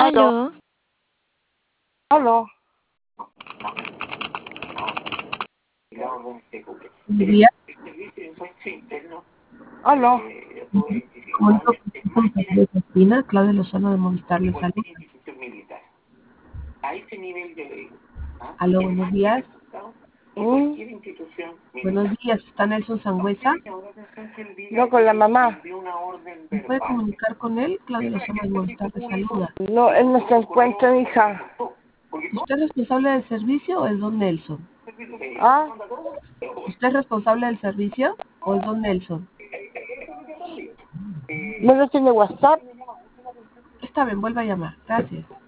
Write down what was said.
Aló, Aló, aló. Buenos días, Aló. comunico con Isabel Espina, Claudia Lozano de Movistar les saluda. Aló, buenos días. ¿Mm? Buenos días, ¿está Nelson Sangüesa? No, con la mamá. ¿Me puede comunicar con él? Claudia Lozano de Movistar les saluda. No, él no se encuentra, hija. ¿Usted es responsable del servicio o es don Nelson? ¿Ah? ¿Usted es responsable del servicio o es don Nelson? ¿No lo tiene WhatsApp? Está bien, vuelva a llamar. Gracias.